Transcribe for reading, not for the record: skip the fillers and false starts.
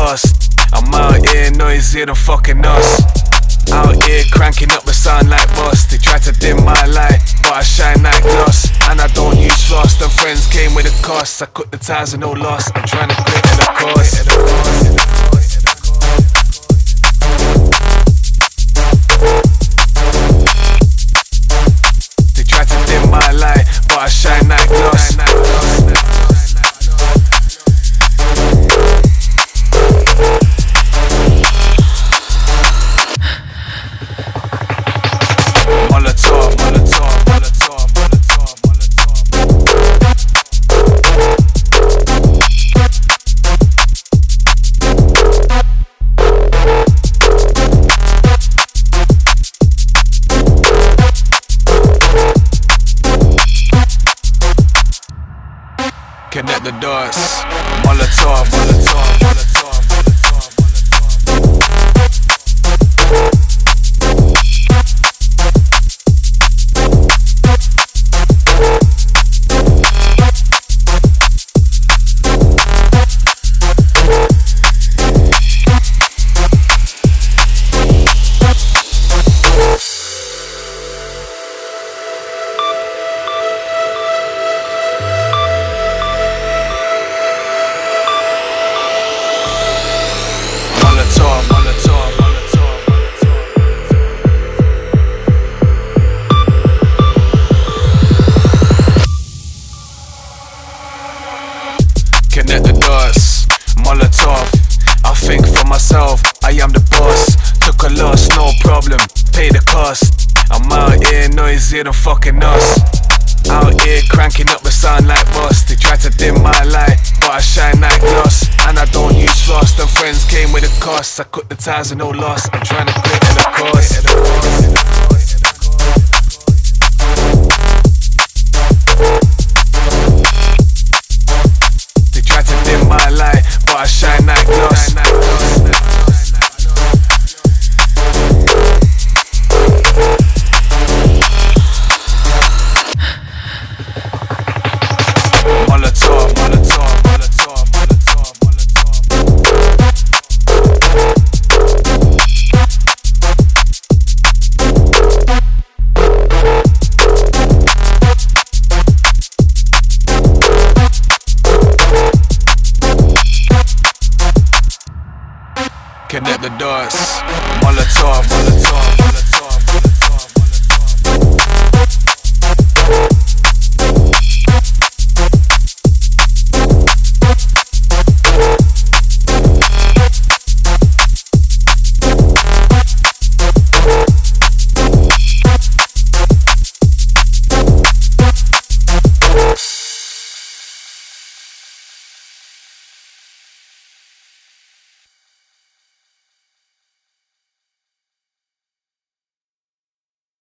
cost. I'm out here noisier than fucking us. Out here cranking up the sound like boss. They try to dim my light, but I shine like gloss. And I don't use floss, them friends came with a cost. I cut the ties with no loss, I'm trying to quit at the cost. They try to dim my light, but I shine like gloss. Molotov, Molotov, Molotov, Molotov, connect the dots. Molotov, Molotov, Molotov, Molotov, Molotov, Molotov, Molotov, connect the dots. Molotov, I think for myself, I am the boss. Took a loss, no problem, pay the cost. I'm out here noisier than fucking us. Out here cranking up the sound like boss. They try to dim my light, but I shine like gloss. And I don't use floss, them friends came with a cost. I cut the ties with no loss, I'm trying to quit at the cost. They try to dim my light, but I shine like gloss. Molotov, Molotov, Molotov, Molotov, connect the dots. Molotov, Molotov.